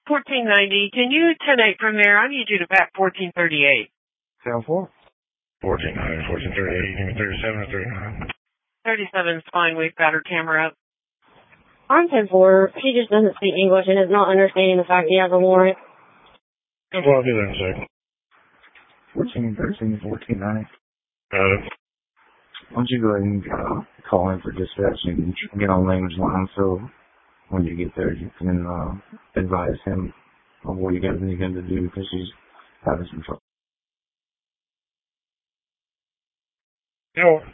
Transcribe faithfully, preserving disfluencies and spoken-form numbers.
fourteen ninety. Can you ten eight from there? I need you to back fourteen thirty-eight. seven four? fourteen ninety, fourteen thirty-eight, you give me thirty-seven or thirty-nine? thirty-seven is fine. We've got her camera up. I'm ten four. He just doesn't speak English and is not understanding the fact he has a warrant. ten four, I'll do that in a second. fourteen thirteen, fourteen ninety. Got it. Why don't you go ahead and uh, call in for dispatch and get on language line so when you get there you can uh, advise him on what you got need him to do because he's having some trouble. No.